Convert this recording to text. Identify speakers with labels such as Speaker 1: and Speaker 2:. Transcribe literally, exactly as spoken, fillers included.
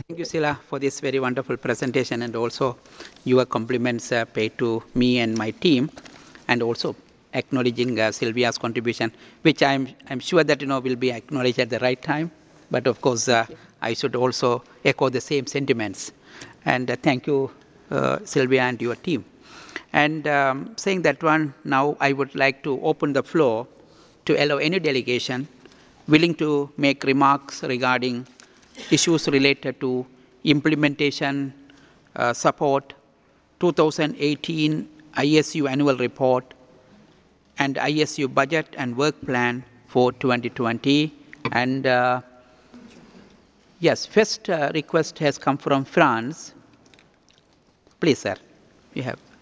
Speaker 1: Thank you, Sila, for this very wonderful presentation and also your compliments uh, paid to me and my team, and also acknowledging uh, Sylvia's contribution, which I'm I'm sure that you know will be acknowledged at the right time. But of course, uh, I should also echo the same sentiments. And uh, thank you, uh, Sylvia, and your team. And um, saying that one, now I would like to open the floor to allow any delegation willing to make remarks regarding issues related to implementation uh, support, two thousand eighteen I S U annual report, and I S U budget and work plan for twenty twenty. And uh, yes, first uh, request has come from France. Please, sir, you have.